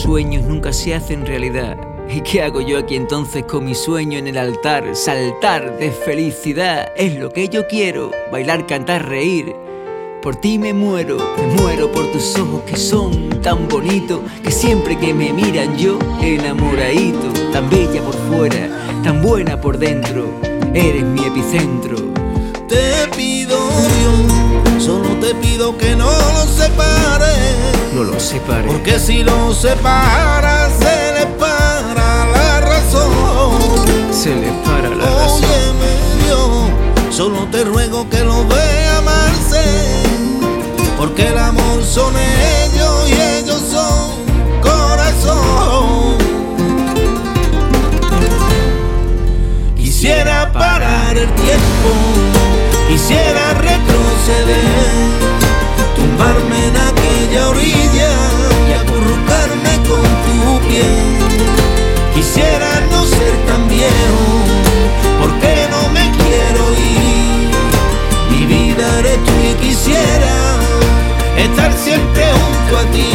sueños nunca se hacen realidad. ¿Y qué hago yo aquí entonces con mi sueño en el altar? Saltar de felicidad es lo que yo quiero. Bailar, cantar, reír. Por ti me muero por tus ojos que son tan bonitos, que siempre que me miran yo enamoradito. Tan bella por fuera, tan buena por dentro, eres mi epicentro. Te pido Dios, solo te pido que no los separes. No los separes, porque si los separas se les para la razón. Se les para la razón. Óyeme Dios, solo te ruego que los vea amarse, porque el amor son ellos y ellos son corazón. Quisiera parar el tiempo, quisiera retroceder, tumbarme en aquella orilla y acurrucarme con tu piel. Quisiera no ser tan viejo, porque no me quiero ir. Mi vida eres tú y quisiera estar siempre junto a ti.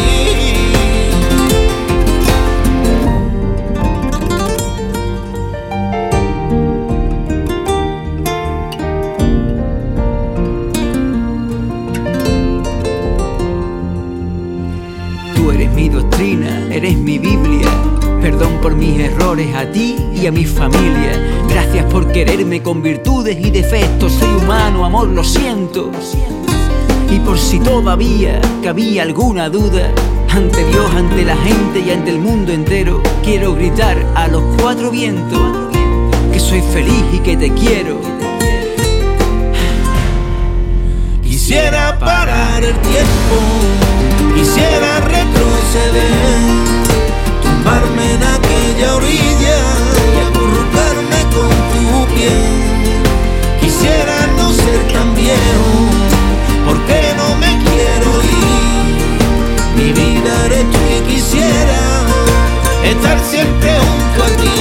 Tú eres mi doctrina, eres mi Biblia. Perdón por mis errores a ti y a mi familia. Gracias por quererme con virtudes y defectos. Soy humano, amor, lo siento. Y por si todavía cabía alguna duda, ante Dios, ante la gente y ante el mundo entero, quiero gritar a los cuatro vientos que soy feliz y que te quiero. Quisiera parar el tiempo, quisiera retroceder, tumbarme en aquella orilla y acurrucarme con tu piel. Quisiera no ser tan viejo, porque no me quiero ir. Mi vida eres tú y quisiera estar siempre junto a ti.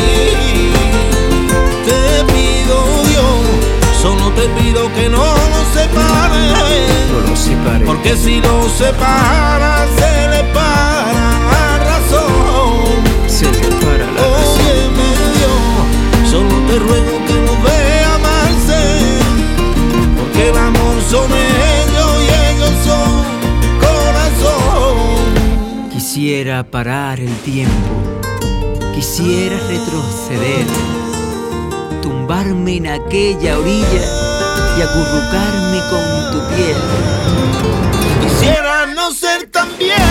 Te pido Dios, solo te pido que no nos separes. No los separes, porque si los separas se le para la razón. se les para la razón. Óyeme Dios, solo te ruego que los vea amarse, porque el amor son ellos y ellos son corazón. Quisiera parar el tiempo, quisiera retroceder, tumbarme en aquella orilla y acurrucarme con tu piel. Quisiera no ser tan viejo,